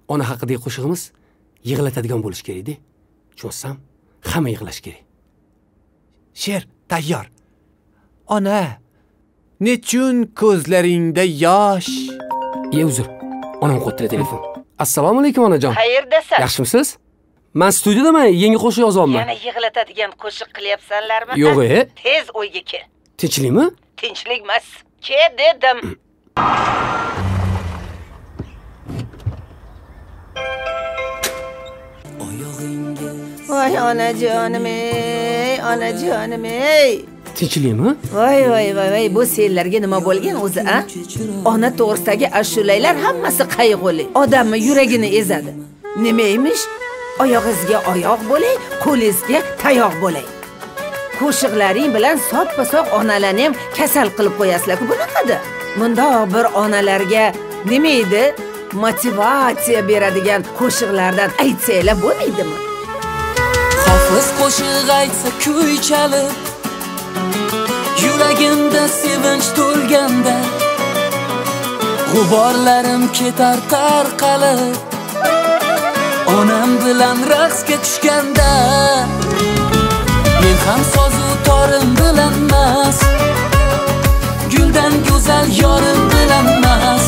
ona haqidagi qo'shig'imiz yig'latadigan bo'lishi kerak-da. Tushunasam, hamma yig'lash kerak. She'r tayyor. Ona, nechun ko'zlaringda yosh? Uzr. Onam qo'ydi telefon. Assalomu alaykum onajon. Qayerdasan? Yaxshimisiz? Men studiyadaman, yangi qo'shiq yozyapman. Yana yig'latadigan qo'shiq qilyapsanlarmi? Yo'q, Tez o'yga kel. Tinchlikmi? Tinchlik emas. Ke dedim. Voy onajonim ey, onajonim ey. Tinchlikmi? Voy, bu senlarga nima bo'lgan o'zi, a? Ona to'g'risidagi ashulalar hammasi qayg'uli. Odamni yuragini ezadi. Nima emish? Oyog'ingizga oyoq bo'lay, qo'lingizga tayoq bo'lay. Qo'shiqlaring bilan soppa-sog' onalarni ham kasal qilib qo'yasizlar-ku bunaqada. Bundoq bir onalarga nima edi? Motivatsiya beradigan qo'shiqlardan aytsanglar bo'lmaydimi? Hofiz qo'shiq aytsa kuy chalib, yuragimda sevinch to'lganda, g'uborlarim ketar tarqalib, onam bilan raqsga tushganda, men ham sozu torim bilan emas, guldan go'zal yorim bilan emas,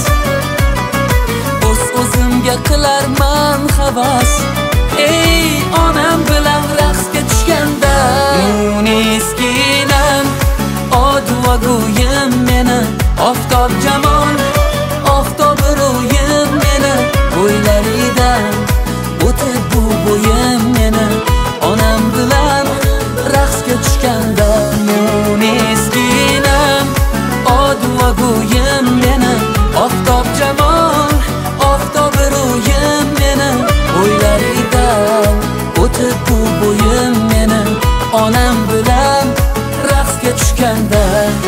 o'zimga qilarman havas. Ey onam bilan raqsga tushganda, munisginam, odvogoyim meni, oftob jamol, oftob ro'yim meni, bo'ylaridan o'tib bu bo'yim meni, onam bilan raqsga tushganda, munisginam, odvogoyim meni, oftob jamol, oftob ro'yim meni, bo'ylaridan o'tib bu bo'yim meni, onam bilan raqsga tushganda.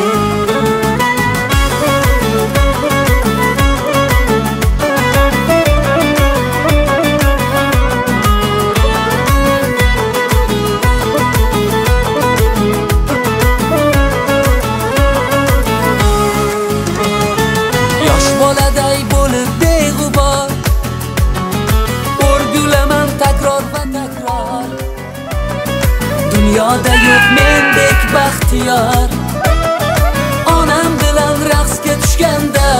Yosh boladay bo'lib beg'ubor o'rgulaman takror va takror. Dunyoda yo'q mendek baxtiyor, onam bilan raqsga tushganda.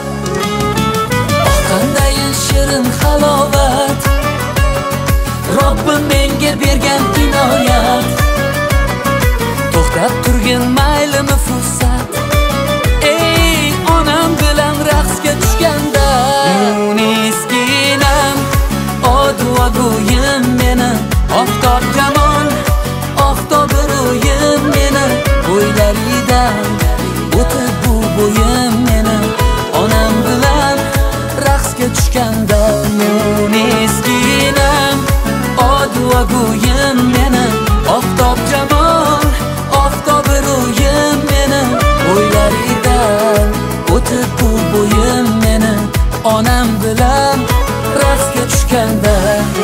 Oh qandayin shirin halovat, Robbim menga bergan inoyat. To'xtab turgin maylimi fursat, ey onam bilan raqsga tushganda. Munisginam, odvogoyim meni, oftob jamol, oftob ro'yim meni, bo'ylaridan o'tib bu bo'yim meni, onam bilan raqsga tushganda. Munisginam, odvogoyim meni, oftob jamol, oftob ro'yim meni, bo'ylaridan o'tib bu bo'yim meni, onam bilan raqsga tushganda.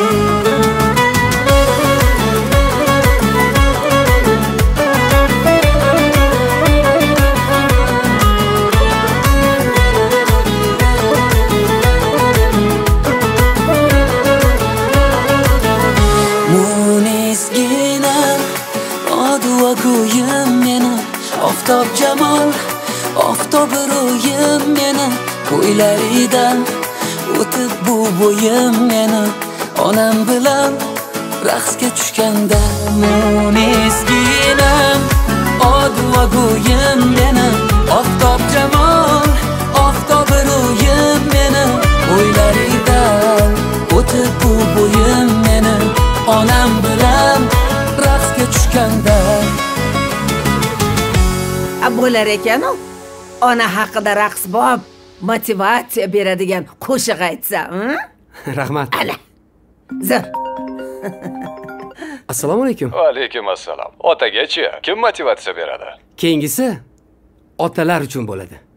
Munisginam, odvogoyim meni, oftob jamol, oftob ro'yim meni, bo'ylaridan o'tib bu bo'yim meni, onam bilan raqsga tushganda. Munisginam, odvogoyim meni, oftob jamol, oftob ro'yim meni, bo'ylaridan o'tib bu bo'yim meni, onam bilan raqsga tushganda. Bo'lar ekan-ku. Ona haqida raqs bob, motivatsiya beradigan qo'shiq aytsa, Rahmat. Ana. Zo'r. Assalomu alaykum. Va alaykum assalom. Otaga-chi, kim motivatsiya beradi? Keyingisi otalar uchun bo'ladi.